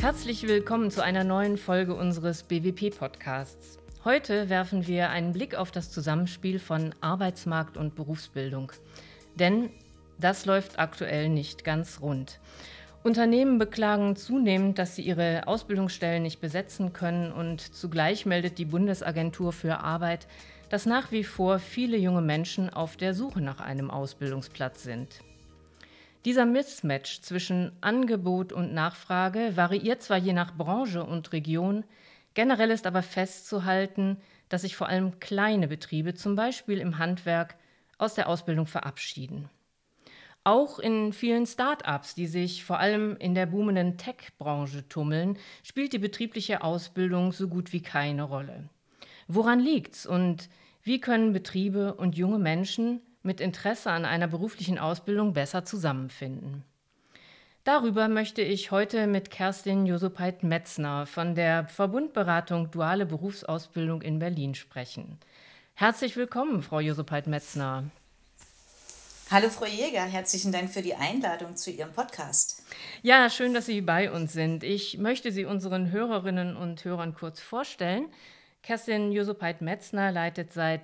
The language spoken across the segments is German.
Herzlich willkommen zu einer neuen Folge unseres BWP-Podcasts. Heute werfen wir einen Blick auf das Zusammenspiel von Arbeitsmarkt und Berufsbildung. Denn das läuft aktuell nicht ganz rund. Unternehmen beklagen zunehmend, dass sie ihre Ausbildungsstellen nicht besetzen können, und zugleich meldet die Bundesagentur für Arbeit, dass nach wie vor viele junge Menschen auf der Suche nach einem Ausbildungsplatz sind. Dieser Mismatch zwischen Angebot und Nachfrage variiert zwar je nach Branche und Region, generell ist aber festzuhalten, dass sich vor allem kleine Betriebe, zum Beispiel im Handwerk, aus der Ausbildung verabschieden. Auch in vielen Start-ups, die sich vor allem in der boomenden Tech-Branche tummeln, spielt die betriebliche Ausbildung so gut wie keine Rolle. Woran liegt's und wie können Betriebe und junge Menschen mit Interesse an einer beruflichen Ausbildung besser zusammenfinden? Darüber möchte ich heute mit Kerstin Josopait-Metzner von der Verbundberatung Duale Berufsausbildung in Berlin sprechen. Herzlich willkommen, Frau Josopait-Metzner. Hallo Frau Jäger, herzlichen Dank für die Einladung zu Ihrem Podcast. Ja, schön, dass Sie bei uns sind. Ich möchte Sie unseren Hörerinnen und Hörern kurz vorstellen. Kerstin Josopait-Metzner leitet seit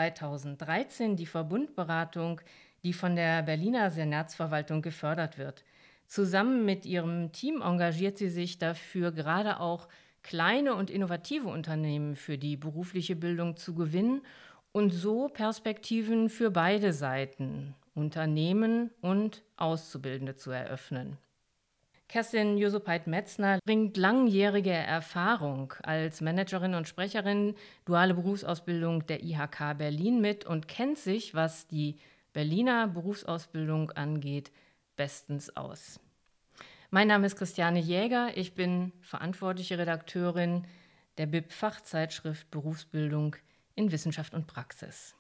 2013 die Verbundberatung, die von der Berliner Senatsverwaltung gefördert wird. Zusammen mit ihrem Team engagiert sie sich dafür, gerade auch kleine und innovative Unternehmen für die berufliche Bildung zu gewinnen und so Perspektiven für beide Seiten, Unternehmen und Auszubildende, zu eröffnen. Kerstin Josopait-Metzner bringt langjährige Erfahrung als Managerin und Sprecherin duale Berufsausbildung der IHK Berlin mit und kennt sich, was die Berliner Berufsausbildung angeht, bestens aus. Mein Name ist Christiane Jäger, ich bin verantwortliche Redakteurin der BIP-Fachzeitschrift Berufsbildung in Wissenschaft und Praxis.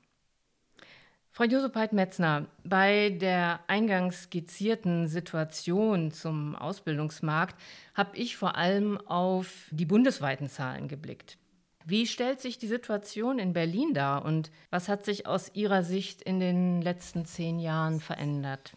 Frau Josopait-Metzner, bei der eingangs skizzierten Situation zum Ausbildungsmarkt habe ich vor allem auf die bundesweiten Zahlen geblickt. Wie stellt sich die Situation in Berlin dar und was hat sich aus Ihrer Sicht in den letzten 10 Jahren verändert?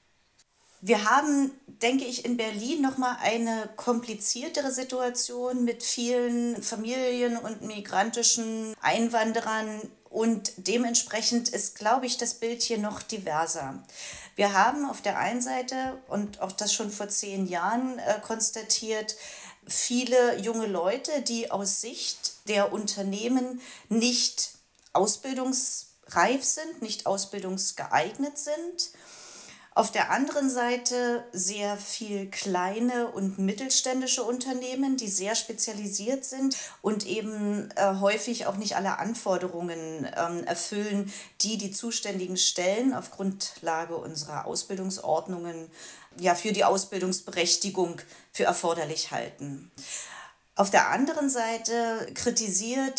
Wir haben, denke ich, in Berlin nochmal eine kompliziertere Situation mit vielen Familien und migrantischen Einwanderern, und dementsprechend ist, glaube ich, das Bild hier noch diverser. Wir haben auf der einen Seite, und auch das schon vor 10 Jahren konstatiert, viele junge Leute, die aus Sicht der Unternehmen nicht ausbildungsreif sind, nicht ausbildungsgeeignet sind. Auf der anderen Seite sehr viel kleine und mittelständische Unternehmen, die sehr spezialisiert sind und eben häufig auch nicht alle Anforderungen erfüllen, die die zuständigen Stellen auf Grundlage unserer Ausbildungsordnungen für die Ausbildungsberechtigung für erforderlich halten. Auf der anderen Seite kritisieren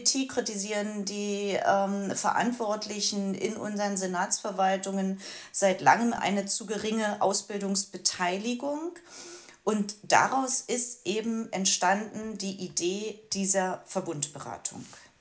die Verantwortlichen in unseren Senatsverwaltungen seit langem eine zu geringe Ausbildungsbeteiligung. Und daraus ist eben entstanden die Idee dieser Verbundberatung.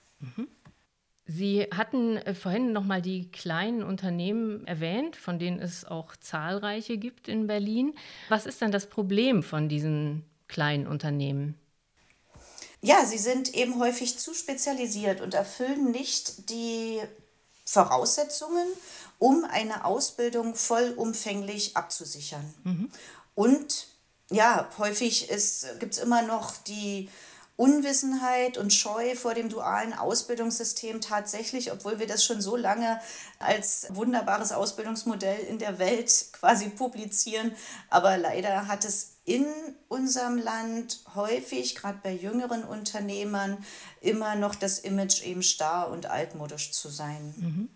Sie hatten vorhin nochmal die kleinen Unternehmen erwähnt, von denen es auch zahlreiche gibt in Berlin. Was ist denn das Problem von diesen kleinen Unternehmen? Ja, sie sind eben häufig zu spezialisiert und erfüllen nicht die Voraussetzungen, um eine Ausbildung vollumfänglich abzusichern. Und ja, häufig gibt es immer noch die Unwissenheit und Scheu vor dem dualen Ausbildungssystem tatsächlich, obwohl wir das schon so lange als wunderbares Ausbildungsmodell in der Welt quasi publizieren. Aber leider hat es in unserem Land häufig, gerade bei jüngeren Unternehmern, immer noch das Image, eben starr und altmodisch zu sein.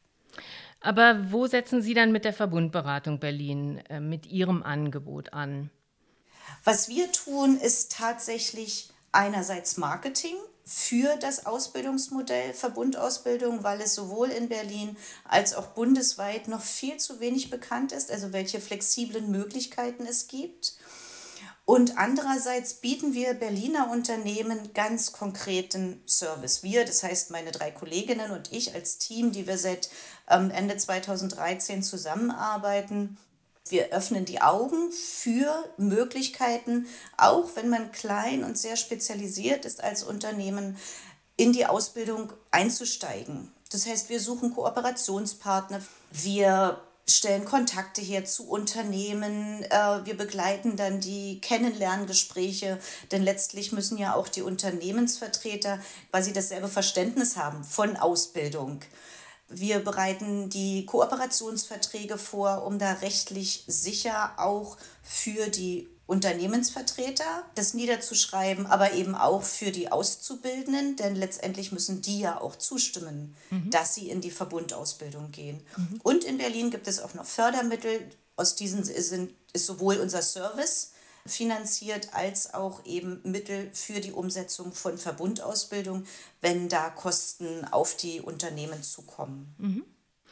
Aber wo setzen Sie dann mit der Verbundberatung Berlin, mit Ihrem Angebot an? Was wir tun, ist tatsächlich einerseits Marketing für das Ausbildungsmodell Verbundausbildung, weil es sowohl in Berlin als auch bundesweit noch viel zu wenig bekannt ist, also welche flexiblen Möglichkeiten es gibt. Und andererseits bieten wir Berliner Unternehmen ganz konkreten Service. Wir, das heißt meine 3 Kolleginnen und ich als Team, die wir seit Ende 2013 zusammenarbeiten, Wir öffnen die Augen für Möglichkeiten, auch wenn man klein und sehr spezialisiert ist als Unternehmen, in die Ausbildung einzusteigen. Das heißt, wir suchen Kooperationspartner, wir stellen Kontakte her zu Unternehmen, wir begleiten dann die Kennenlerngespräche, denn letztlich müssen ja auch die Unternehmensvertreter quasi dasselbe Verständnis haben von Ausbildung. Wir bereiten die Kooperationsverträge vor, um da rechtlich sicher auch für die Unternehmensvertreter das niederzuschreiben, aber eben auch für die Auszubildenden, denn letztendlich müssen die ja auch zustimmen, dass sie in die Verbundausbildung gehen. Und in Berlin gibt es auch noch Fördermittel. Aus diesen ist sowohl unser Service finanziert als auch eben Mittel für die Umsetzung von Verbundausbildung, wenn da Kosten auf die Unternehmen zukommen.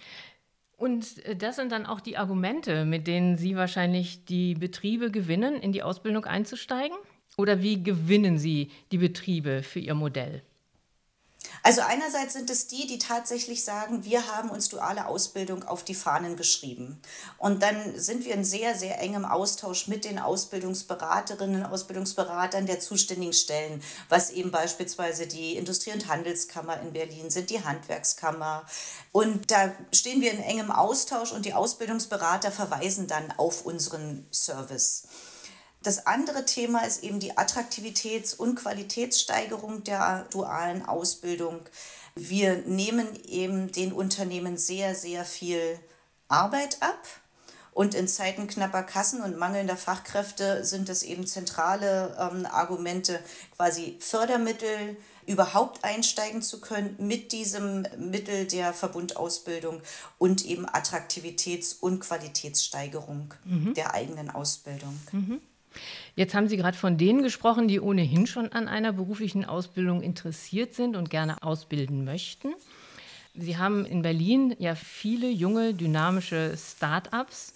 Und das sind dann auch die Argumente, mit denen Sie wahrscheinlich die Betriebe gewinnen, in die Ausbildung einzusteigen? Oder wie gewinnen Sie die Betriebe für Ihr Modell? Also einerseits sind es die, die tatsächlich sagen, wir haben uns duale Ausbildung auf die Fahnen geschrieben. Und dann sind wir in sehr, sehr engem Austausch mit den Ausbildungsberaterinnen und Ausbildungsberatern der zuständigen Stellen, was eben beispielsweise die Industrie- und Handelskammer in Berlin sind, die Handwerkskammer. Und da stehen wir in engem Austausch und die Ausbildungsberater verweisen dann auf unseren Service. Das andere Thema ist eben die Attraktivitäts- und Qualitätssteigerung der dualen Ausbildung. Wir nehmen eben den Unternehmen sehr, sehr viel Arbeit ab. Und in Zeiten knapper Kassen und mangelnder Fachkräfte sind es eben zentrale Argumente, quasi Fördermittel überhaupt einsteigen zu können mit diesem Mittel der Verbundausbildung und eben Attraktivitäts- und Qualitätssteigerung der eigenen Ausbildung. Jetzt haben Sie gerade von denen gesprochen, die ohnehin schon an einer beruflichen Ausbildung interessiert sind und gerne ausbilden möchten. Sie haben in Berlin ja viele junge, dynamische Start-ups,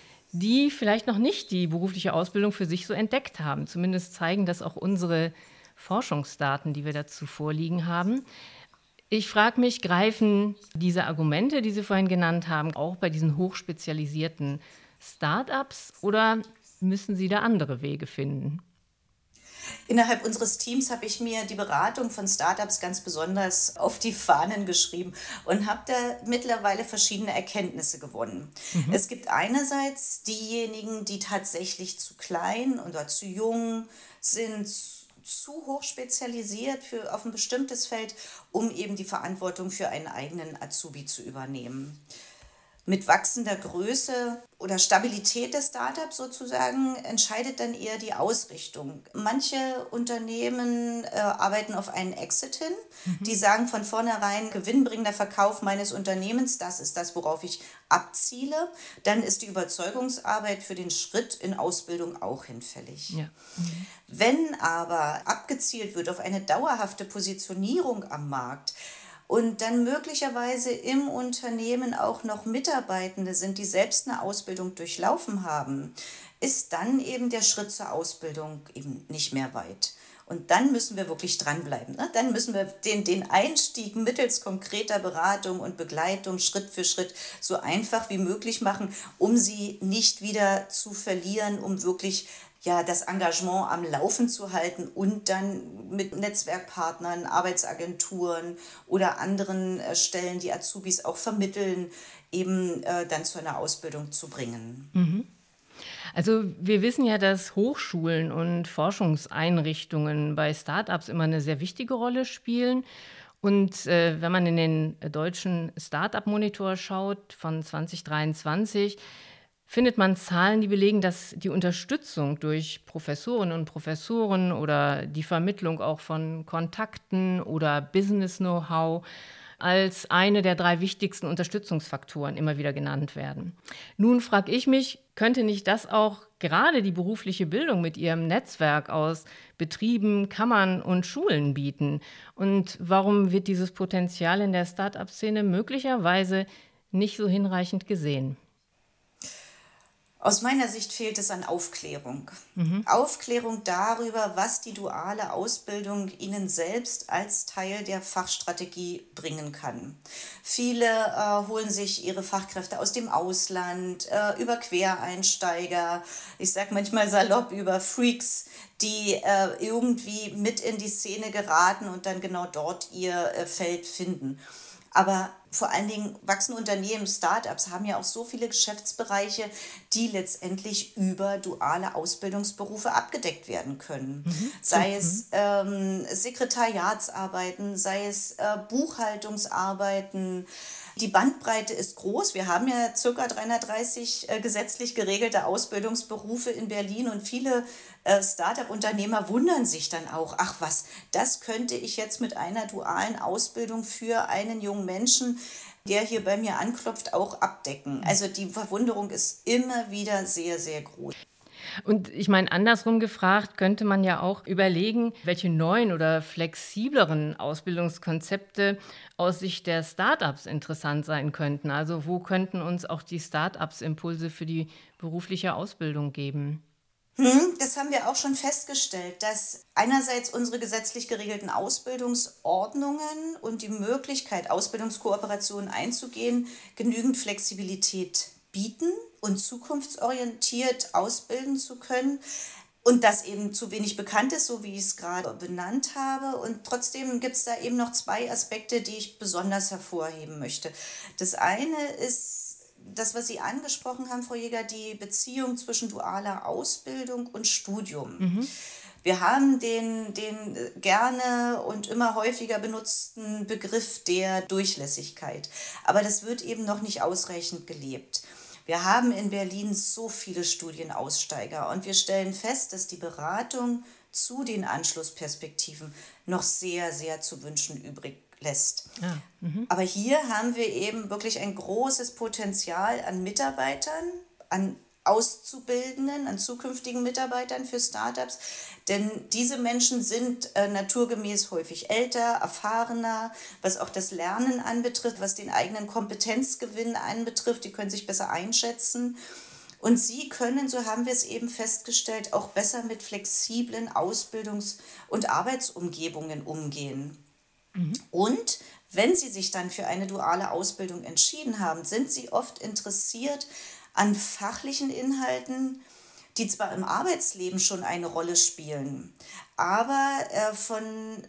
die vielleicht noch nicht die berufliche Ausbildung für sich so entdeckt haben. Zumindest zeigen das auch unsere Forschungsdaten, die wir dazu vorliegen haben. Ich frage mich, greifen diese Argumente, die Sie vorhin genannt haben, auch bei diesen hochspezialisierten Start-ups oder müssen Sie da andere Wege finden? Innerhalb unseres Teams habe ich mir die Beratung von Startups ganz besonders auf die Fahnen geschrieben und habe da mittlerweile verschiedene Erkenntnisse gewonnen. Es gibt einerseits diejenigen, die tatsächlich zu klein oder zu jung sind, zu hoch spezialisiert auf ein bestimmtes Feld, um eben die Verantwortung für einen eigenen Azubi zu übernehmen. Mit wachsender Größe oder Stabilität des Startups sozusagen entscheidet dann eher die Ausrichtung. Manche Unternehmen arbeiten auf einen Exit hin. Die sagen von vornherein, gewinnbringender Verkauf meines Unternehmens, das ist das, worauf ich abziele. Dann ist die Überzeugungsarbeit für den Schritt in Ausbildung auch hinfällig. Ja. Wenn aber abgezielt wird auf eine dauerhafte Positionierung am Markt, und dann möglicherweise im Unternehmen auch noch Mitarbeitende sind, die selbst eine Ausbildung durchlaufen haben, ist dann eben der Schritt zur Ausbildung eben nicht mehr weit. Und dann müssen wir wirklich dranbleiben. Ne? Dann müssen wir den Einstieg mittels konkreter Beratung und Begleitung Schritt für Schritt so einfach wie möglich machen, um sie nicht wieder zu verlieren, um wirklich das Engagement am Laufen zu halten und dann mit Netzwerkpartnern, Arbeitsagenturen oder anderen Stellen, die Azubis auch vermitteln, eben dann zu einer Ausbildung zu bringen. Also wir wissen ja, dass Hochschulen und Forschungseinrichtungen bei Start-ups immer eine sehr wichtige Rolle spielen. Und wenn man in den deutschen Start-up-Monitor schaut von 2023, findet man Zahlen, die belegen, dass die Unterstützung durch Professorinnen und Professoren oder die Vermittlung auch von Kontakten oder Business-Know-how als eine der 3 wichtigsten Unterstützungsfaktoren immer wieder genannt werden. Nun frage ich mich, könnte nicht das auch gerade die berufliche Bildung mit ihrem Netzwerk aus Betrieben, Kammern und Schulen bieten? Und warum wird dieses Potenzial in der Start-up-Szene möglicherweise nicht so hinreichend gesehen? Aus meiner Sicht fehlt es an Aufklärung. Aufklärung darüber, was die duale Ausbildung Ihnen selbst als Teil der Fachstrategie bringen kann. Viele holen sich ihre Fachkräfte aus dem Ausland, über Quereinsteiger, ich sage manchmal salopp über Freaks, die irgendwie mit in die Szene geraten und dann genau dort ihr Feld finden. Aber vor allen Dingen wachsende Unternehmen, Startups haben ja auch so viele Geschäftsbereiche, die letztendlich über duale Ausbildungsberufe abgedeckt werden können. Sei es Sekretariatsarbeiten, sei es Buchhaltungsarbeiten. Die Bandbreite ist groß. Wir haben ja ca. 330 gesetzlich geregelte Ausbildungsberufe in Berlin und viele Start-up-Unternehmer wundern sich dann auch, ach was, das könnte ich jetzt mit einer dualen Ausbildung für einen jungen Menschen, der hier bei mir anklopft, auch abdecken. Also die Verwunderung ist immer wieder sehr, sehr groß. Und ich meine, andersrum gefragt, könnte man ja auch überlegen, welche neuen oder flexibleren Ausbildungskonzepte aus Sicht der Startups interessant sein könnten. Also wo könnten uns auch die Startups Impulse für die berufliche Ausbildung geben? Das haben wir auch schon festgestellt, dass einerseits unsere gesetzlich geregelten Ausbildungsordnungen und die Möglichkeit, Ausbildungskooperationen einzugehen, genügend Flexibilität bieten und zukunftsorientiert ausbilden zu können. Und das eben zu wenig bekannt ist, so wie ich es gerade benannt habe. Und trotzdem gibt es da eben noch zwei Aspekte, die ich besonders hervorheben möchte. Das eine ist das, was Sie angesprochen haben, Frau Jäger, die Beziehung zwischen dualer Ausbildung und Studium. Wir haben den gerne und immer häufiger benutzten Begriff der Durchlässigkeit. Aber das wird eben noch nicht ausreichend gelebt. Wir haben in Berlin so viele Studienaussteiger und wir stellen fest, dass die Beratung zu den Anschlussperspektiven noch sehr, sehr zu wünschen übrig lässt. Aber hier haben wir eben wirklich ein großes Potenzial an Mitarbeitern, an Auszubildenden, an zukünftigen Mitarbeitern für Startups, denn diese Menschen sind naturgemäß häufig älter, erfahrener, was auch das Lernen anbetrifft, was den eigenen Kompetenzgewinn anbetrifft, die können sich besser einschätzen. Und sie können, so haben wir es eben festgestellt, auch besser mit flexiblen Ausbildungs- und Arbeitsumgebungen umgehen. Und wenn sie sich dann für eine duale Ausbildung entschieden haben, sind sie oft interessiert an fachlichen Inhalten, die zwar im Arbeitsleben schon eine Rolle spielen, aber von,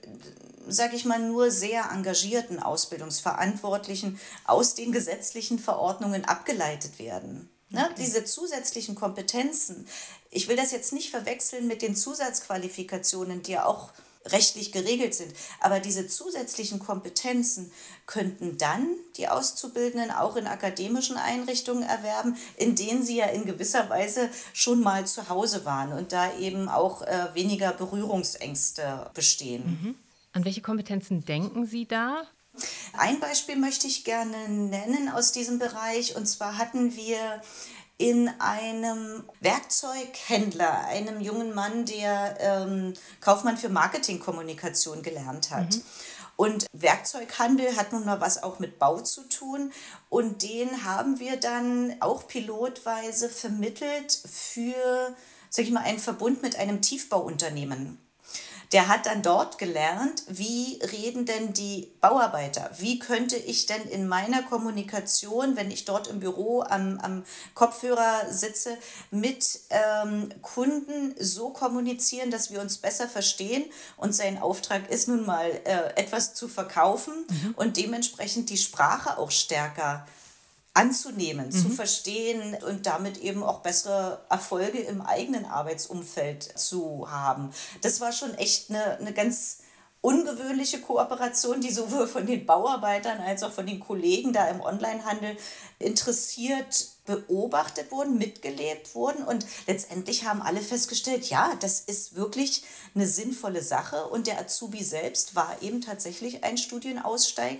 sage ich mal, nur sehr engagierten Ausbildungsverantwortlichen aus den gesetzlichen Verordnungen abgeleitet werden. Ne, diese zusätzlichen Kompetenzen, ich will das jetzt nicht verwechseln mit den Zusatzqualifikationen, die ja auch rechtlich geregelt sind. Aber diese zusätzlichen Kompetenzen könnten dann die Auszubildenden auch in akademischen Einrichtungen erwerben, in denen sie ja in gewisser Weise schon mal zu Hause waren und da eben auch weniger Berührungsängste bestehen. An welche Kompetenzen denken Sie da? Ein Beispiel möchte ich gerne nennen aus diesem Bereich. Und zwar hatten wir in einem Werkzeughändler, einem jungen Mann, der Kaufmann für Marketingkommunikation gelernt hat. Und Werkzeughandel hat nun mal was auch mit Bau zu tun. Und den haben wir dann auch pilotweise vermittelt für, sag ich mal, einen Verbund mit einem Tiefbauunternehmen. Der hat dann dort gelernt, wie reden denn die Bauarbeiter? Wie könnte ich denn in meiner Kommunikation, wenn ich dort im Büro am Kopfhörer sitze, mit Kunden so kommunizieren, dass wir uns besser verstehen? Und sein Auftrag ist nun mal, etwas zu verkaufen und dementsprechend die Sprache auch stärker anzunehmen, zu verstehen und damit eben auch bessere Erfolge im eigenen Arbeitsumfeld zu haben. Das war schon echt eine ganz ungewöhnliche Kooperation, die sowohl von den Bauarbeitern als auch von den Kollegen da im Onlinehandel interessiert beobachtet wurden, mitgelebt wurden und letztendlich haben alle festgestellt, ja, das ist wirklich eine sinnvolle Sache und der Azubi selbst war eben tatsächlich ein Studienaussteiger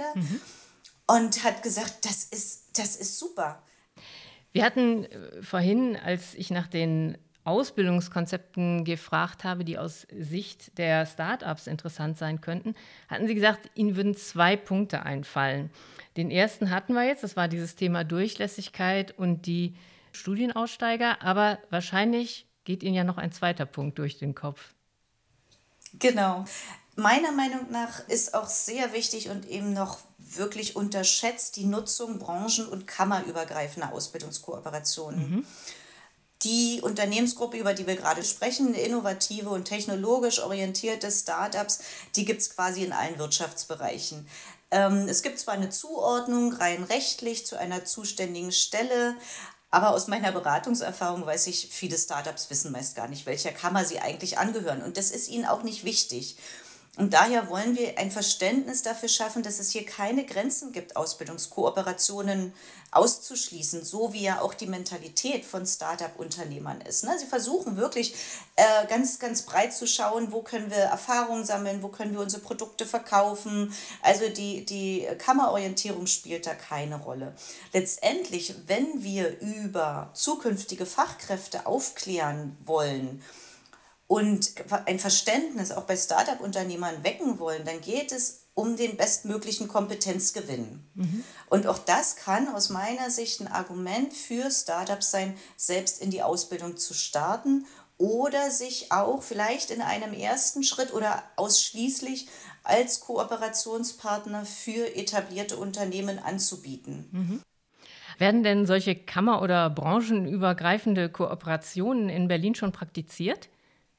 und hat gesagt, das ist super. Wir hatten vorhin, als ich nach den Ausbildungskonzepten gefragt habe, die aus Sicht der Startups interessant sein könnten, hatten Sie gesagt, Ihnen würden 2 Punkte einfallen. Den ersten hatten wir jetzt, das war dieses Thema Durchlässigkeit und die Studienaussteiger, aber wahrscheinlich geht Ihnen ja noch ein zweiter Punkt durch den Kopf. Genau. Meiner Meinung nach ist auch sehr wichtig und eben noch wirklich unterschätzt die Nutzung branchen- und kammerübergreifender Ausbildungskooperationen. Die Unternehmensgruppe, über die wir gerade sprechen, innovative und technologisch orientierte Startups, die gibt es quasi in allen Wirtschaftsbereichen. Es gibt zwar eine Zuordnung rein rechtlich zu einer zuständigen Stelle, aber aus meiner Beratungserfahrung weiß ich, viele Startups wissen meist gar nicht, welcher Kammer sie eigentlich angehören. Und das ist ihnen auch nicht wichtig. Und daher wollen wir ein Verständnis dafür schaffen, dass es hier keine Grenzen gibt, Ausbildungskooperationen auszuschließen, so wie ja auch die Mentalität von Start-up-Unternehmern ist. Ne? Sie versuchen wirklich ganz, ganz breit zu schauen, wo können wir Erfahrungen sammeln, wo können wir unsere Produkte verkaufen. Also die Kammerorientierung spielt da keine Rolle. Letztendlich, wenn wir über zukünftige Fachkräfte aufklären wollen, und ein Verständnis auch bei Start-up-Unternehmern wecken wollen, dann geht es um den bestmöglichen Kompetenzgewinn. Und auch das kann aus meiner Sicht ein Argument für Startups sein, selbst in die Ausbildung zu starten oder sich auch vielleicht in einem ersten Schritt oder ausschließlich als Kooperationspartner für etablierte Unternehmen anzubieten. Werden denn solche kammer- oder branchenübergreifende Kooperationen in Berlin schon praktiziert?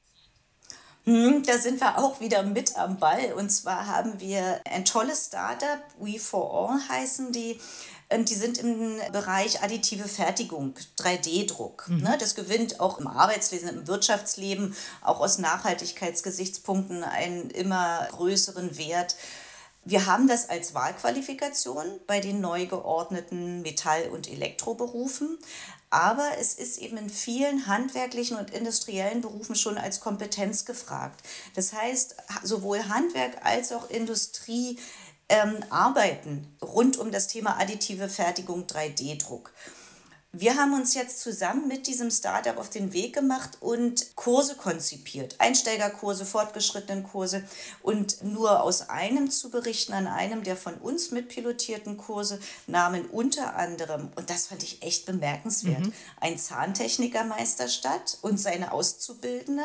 Da sind wir auch wieder mit am Ball. Und zwar haben wir ein tolles Startup, We4All heißen die. Und die sind im Bereich additive Fertigung, 3D-Druck. Ne, das gewinnt auch im Arbeitsleben, im Wirtschaftsleben, auch aus Nachhaltigkeitsgesichtspunkten einen immer größeren Wert. Wir haben das als Wahlqualifikation bei den neu geordneten Metall- und Elektroberufen. Aber es ist eben in vielen handwerklichen und industriellen Berufen schon als Kompetenz gefragt. Das heißt, sowohl Handwerk als auch Industrie arbeiten rund um das Thema additive Fertigung, 3D-Druck. Wir haben uns jetzt zusammen mit diesem Startup auf den Weg gemacht und Kurse konzipiert. Einsteigerkurse, Fortgeschrittenenkurse und nur aus einem zu berichten, an einem der von uns mitpilotierten Kurse nahmen unter anderem, und das fand ich echt bemerkenswert, ein Zahntechnikermeister statt und seine Auszubildende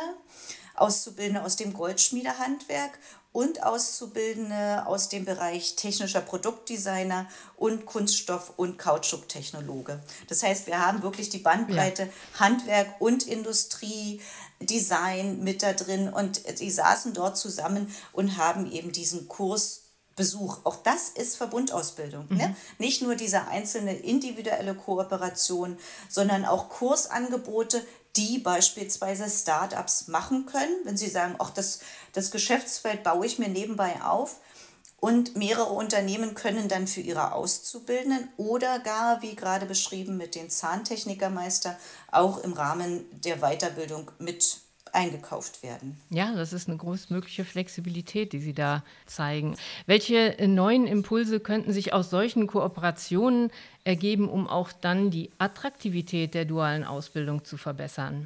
aus dem Goldschmiedehandwerk und Auszubildende aus dem Bereich technischer Produktdesigner und Kunststoff- und Kautschuktechnologe. Das heißt, wir haben wirklich die Bandbreite Handwerk und Industrie, Design mit da drin und die saßen dort zusammen und haben eben diesen Kurs Besuch. Auch das ist Verbundausbildung. Ne? Nicht nur diese einzelne individuelle Kooperation, sondern auch Kursangebote, die beispielsweise Startups machen können, wenn sie sagen, ach, das Geschäftsfeld baue ich mir nebenbei auf. Und mehrere Unternehmen können dann für ihre Auszubildenden oder gar, wie gerade beschrieben, mit den Zahntechnikermeister auch im Rahmen der Weiterbildung mit eingekauft werden. Ja, das ist eine großmögliche Flexibilität, die Sie da zeigen. Welche neuen Impulse könnten sich aus solchen Kooperationen ergeben, um auch dann die Attraktivität der dualen Ausbildung zu verbessern?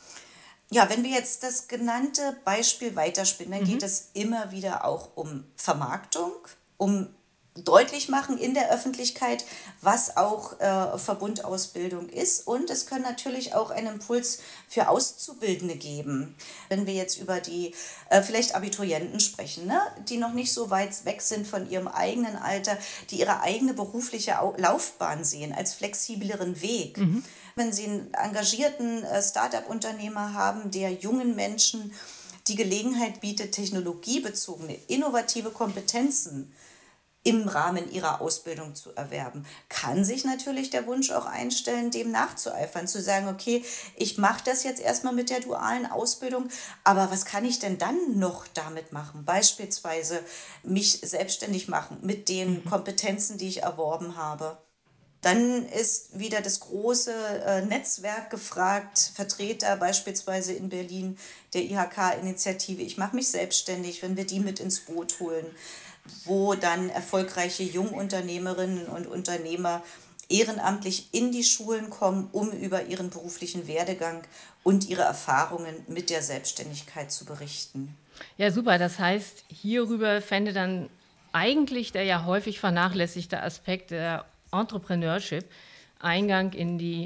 Ja, wenn wir jetzt das genannte Beispiel weiterspinnen, dann geht es immer wieder auch um Vermarktung, um deutlich machen in der Öffentlichkeit, was auch Verbundausbildung ist. Und es kann natürlich auch einen Impuls für Auszubildende geben. Wenn wir jetzt über die vielleicht Abiturienten sprechen, ne, die noch nicht so weit weg sind von ihrem eigenen Alter, die ihre eigene berufliche Laufbahn sehen als flexibleren Weg. Wenn Sie einen engagierten Start-up-Unternehmer haben, der jungen Menschen die Gelegenheit bietet, technologiebezogene, innovative Kompetenzen im Rahmen ihrer Ausbildung zu erwerben, kann sich natürlich der Wunsch auch einstellen, dem nachzueifern, zu sagen, okay, ich mache das jetzt erstmal mit der dualen Ausbildung, aber was kann ich denn dann noch damit machen? Beispielsweise mich selbstständig machen mit den Kompetenzen, die ich erworben habe. Dann ist wieder das große Netzwerk gefragt, Vertreter beispielsweise in Berlin der IHK-Initiative Ich mache mich selbstständig, wenn wir die mit ins Boot holen, wo dann erfolgreiche Jungunternehmerinnen und Unternehmer ehrenamtlich in die Schulen kommen, um über ihren beruflichen Werdegang und ihre Erfahrungen mit der Selbstständigkeit zu berichten. Ja, super. Das heißt, hierüber fände dann eigentlich der ja häufig vernachlässigte Aspekt der Entrepreneurship Eingang in die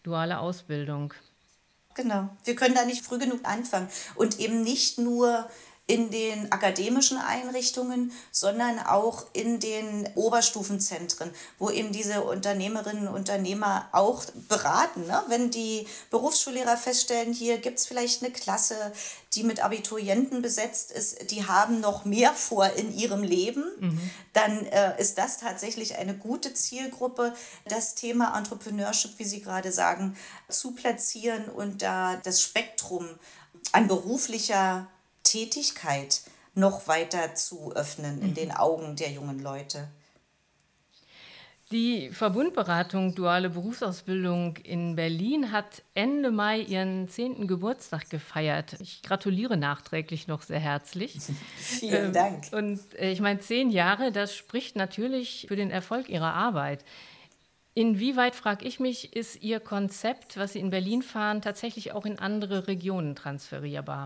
duale Ausbildung. Genau. Wir können da nicht früh genug anfangen und eben nicht nur in den akademischen Einrichtungen, sondern auch in den Oberstufenzentren, wo eben diese Unternehmerinnen und Unternehmer auch beraten. Ne? Wenn die Berufsschullehrer feststellen, hier gibt es vielleicht eine Klasse, die mit Abiturienten besetzt ist, die haben noch mehr vor in ihrem Leben, dann ist das tatsächlich eine gute Zielgruppe, das Thema Entrepreneurship, wie Sie gerade sagen, zu platzieren und da das Spektrum an beruflicher Tätigkeit noch weiter zu öffnen in den Augen der jungen Leute. Die Verbundberatung Duale Berufsausbildung in Berlin hat Ende Mai ihren 10. Geburtstag gefeiert. Ich gratuliere nachträglich noch sehr herzlich. Vielen Dank. Und ich meine, 10 Jahre, das spricht natürlich für den Erfolg Ihrer Arbeit. Inwieweit, frage ich mich, ist Ihr Konzept, was Sie in Berlin fahren, tatsächlich auch in andere Regionen transferierbar?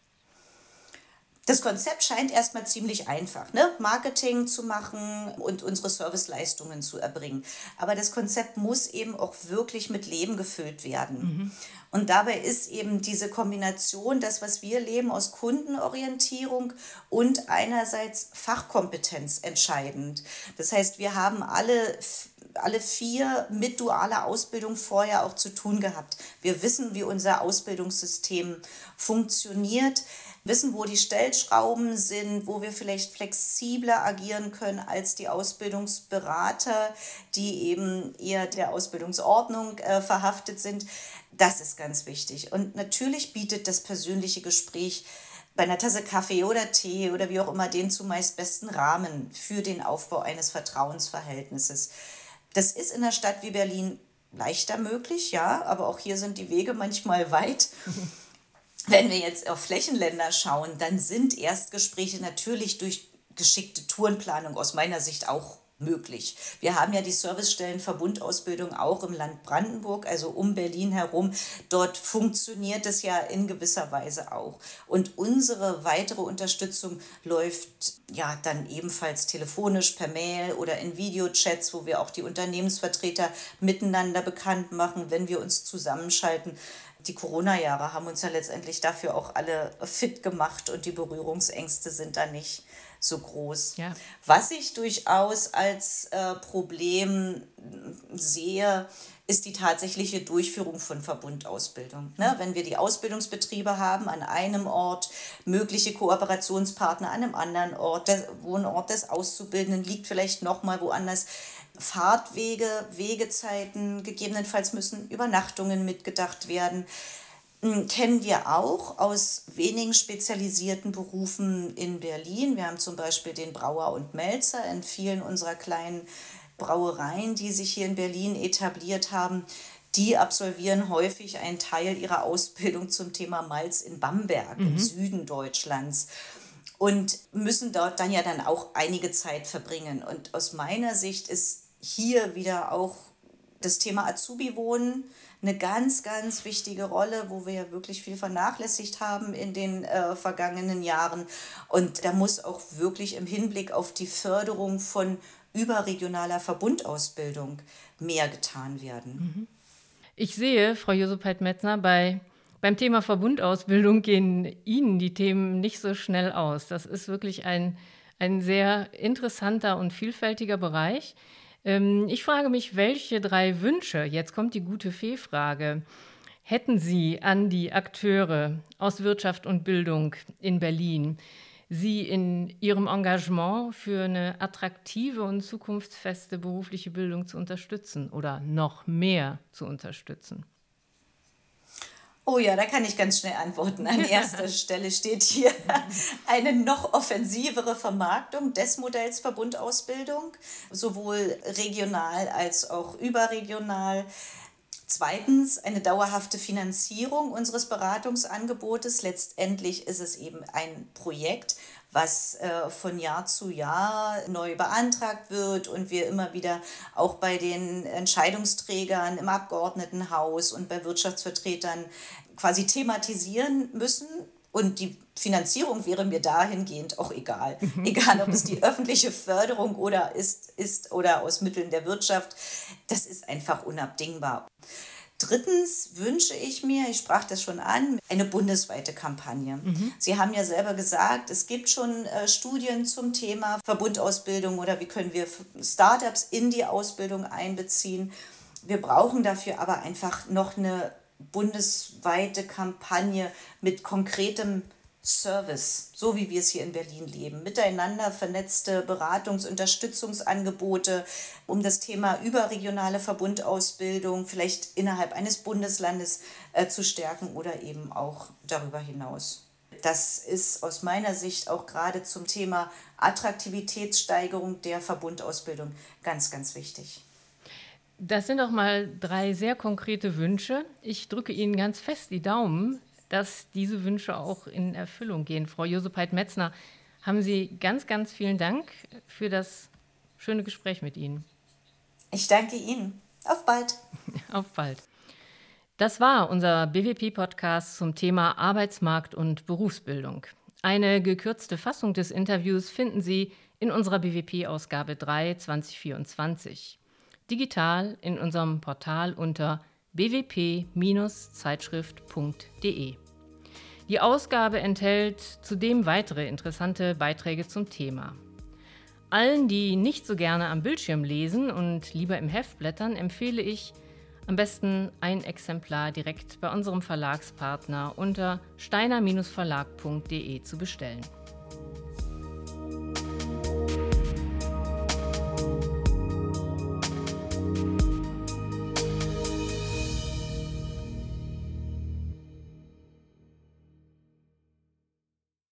Das Konzept scheint erstmal ziemlich einfach, ne? Marketing zu machen und unsere Serviceleistungen zu erbringen. Aber das Konzept muss eben auch wirklich mit Leben gefüllt werden. Und dabei ist eben diese Kombination, das, was wir leben, aus Kundenorientierung und einerseits Fachkompetenz entscheidend. Das heißt, wir haben alle 4 mit dualer Ausbildung vorher auch zu tun gehabt. Wir wissen, wie unser Ausbildungssystem funktioniert, wissen, wo die Stellschrauben sind, wo wir vielleicht flexibler agieren können als die Ausbildungsberater, die eben eher der Ausbildungsordnung verhaftet sind. Das ist ganz wichtig. Und natürlich bietet das persönliche Gespräch bei einer Tasse Kaffee oder Tee oder wie auch immer den zumeist besten Rahmen für den Aufbau eines Vertrauensverhältnisses. Das ist in einer Stadt wie Berlin leichter möglich, ja, aber auch hier sind die Wege manchmal weit. Wenn wir jetzt auf Flächenländer schauen, dann sind Erstgespräche natürlich durch geschickte Tourenplanung aus meiner Sicht auch möglich. Wir haben ja die Servicestellen Verbundausbildung auch im Land Brandenburg, also um Berlin herum. Dort funktioniert es ja in gewisser Weise auch. Und unsere weitere Unterstützung läuft ja dann ebenfalls telefonisch, per Mail oder in Videochats, wo wir auch die Unternehmensvertreter miteinander bekannt machen, wenn wir uns zusammenschalten. Die Corona-Jahre haben uns ja letztendlich dafür auch alle fit gemacht und die Berührungsängste sind da nicht so groß. Ja. Was ich durchaus als Problem sehe, ist die tatsächliche Durchführung von Verbundausbildung. Ne? Wenn wir die Ausbildungsbetriebe haben an einem Ort, mögliche Kooperationspartner an einem anderen Ort, der Wohnort des Auszubildenden liegt vielleicht nochmal woanders. Fahrtwege, Wegezeiten, gegebenenfalls müssen Übernachtungen mitgedacht werden. Kennen wir auch aus wenigen spezialisierten Berufen in Berlin. Wir haben zum Beispiel den Brauer und Melzer in vielen unserer kleinen Brauereien, die sich hier in Berlin etabliert haben. Die absolvieren häufig einen Teil ihrer Ausbildung zum Thema Malz in Bamberg, im Süden Deutschlands. Und müssen dort dann ja dann auch einige Zeit verbringen. Und aus meiner Sicht ist hier wieder auch das Thema Azubi-Wohnen eine ganz, ganz wichtige Rolle, wo wir ja wirklich viel vernachlässigt haben in den vergangenen Jahren. Und da muss auch wirklich im Hinblick auf die Förderung von überregionaler Verbundausbildung mehr getan werden. Ich sehe, Frau Josephat-Metzner, beim Thema Verbundausbildung gehen Ihnen die Themen nicht so schnell aus. Das ist wirklich ein sehr interessanter und vielfältiger Bereich. Ich frage mich, welche 3 Wünsche, jetzt kommt die gute Fee-Frage, hätten Sie an die Akteure aus Wirtschaft und Bildung in Berlin, Sie in Ihrem Engagement für eine attraktive und zukunftsfeste berufliche Bildung zu unterstützen oder noch mehr zu unterstützen? Oh ja, da kann ich ganz schnell antworten. An erster Stelle steht hier eine noch offensivere Vermarktung des Modells Verbundausbildung, sowohl regional als auch überregional. Zweitens, eine dauerhafte Finanzierung unseres Beratungsangebotes. Letztendlich ist es eben ein Projekt, was von Jahr zu Jahr neu beantragt wird und wir immer wieder auch bei den Entscheidungsträgern im Abgeordnetenhaus und bei Wirtschaftsvertretern quasi thematisieren müssen. Und die Finanzierung wäre mir dahingehend auch egal. Egal, ob es die öffentliche Förderung oder ist oder aus Mitteln der Wirtschaft. Das ist einfach unabdingbar. Drittens wünsche ich mir, ich sprach das schon an, eine bundesweite Kampagne. Sie haben ja selber gesagt, es gibt schon Studien zum Thema Verbundausbildung oder wie können wir Startups in die Ausbildung einbeziehen. Wir brauchen dafür aber einfach noch eine bundesweite Kampagne mit konkretem Service, so wie wir es hier in Berlin leben. Miteinander vernetzte Beratungs- Unterstützungsangebote, um das Thema überregionale Verbundausbildung vielleicht innerhalb eines Bundeslandes zu stärken oder eben auch darüber hinaus. Das ist aus meiner Sicht auch gerade zum Thema Attraktivitätssteigerung der Verbundausbildung ganz, ganz wichtig. Das sind doch mal 3 sehr konkrete Wünsche. Ich drücke Ihnen ganz fest die Daumen, dass diese Wünsche auch in Erfüllung gehen. Frau Josepheit-Metzner, haben Sie ganz, ganz vielen Dank für das schöne Gespräch mit Ihnen. Ich danke Ihnen. Auf bald. Auf bald. Das war unser BWP-Podcast zum Thema Arbeitsmarkt und Berufsbildung. Eine gekürzte Fassung des Interviews finden Sie in unserer BWP-Ausgabe 3 2024. Digital in unserem Portal unter bwp-zeitschrift.de. Die Ausgabe enthält zudem weitere interessante Beiträge zum Thema. Allen, die nicht so gerne am Bildschirm lesen und lieber im Heft blättern, empfehle ich, am besten ein Exemplar direkt bei unserem Verlagspartner unter steiner-verlag.de zu bestellen.